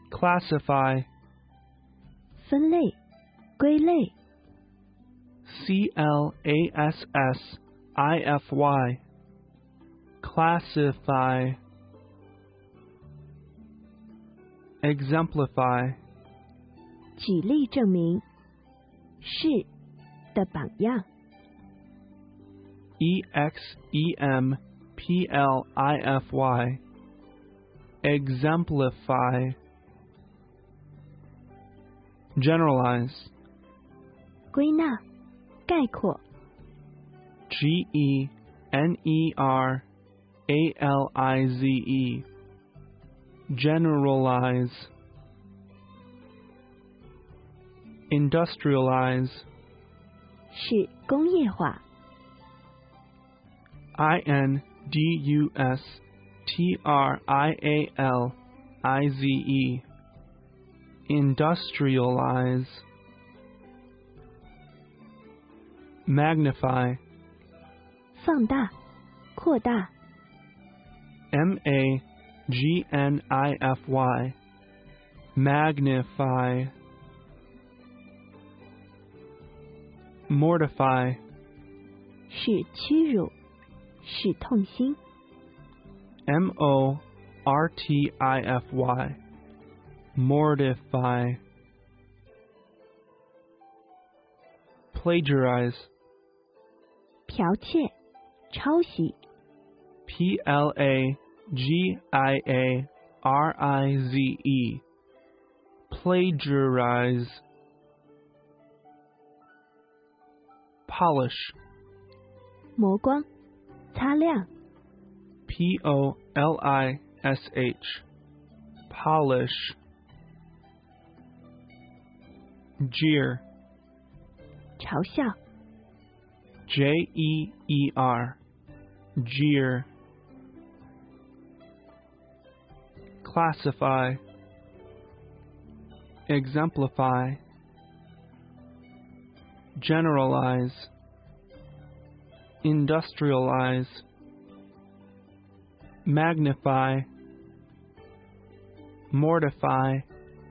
classify, 分类、归类、 classify, classify, exemplify, 举例证明、是的榜样、 exemplify, exemplify, generalize, 归纳、概括、 generalize, generalize, industrialize, 使工业化、 industrialize, industrialize, magnify, 放大、扩大、 magnify, magnify, mortify, 使屈辱、使痛心、 mortify, mortify, plagiarize, 剽窃、抄袭、 plagiarize, plagiarize, polish, 磨光、擦亮、 polish, polish, jeer, 嘲笑、 jeer, jeer, classify, exemplify, generalize, industrialize, magnify, mortify,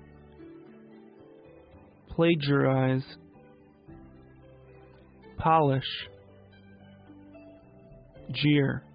plagiarize, polish, jeer.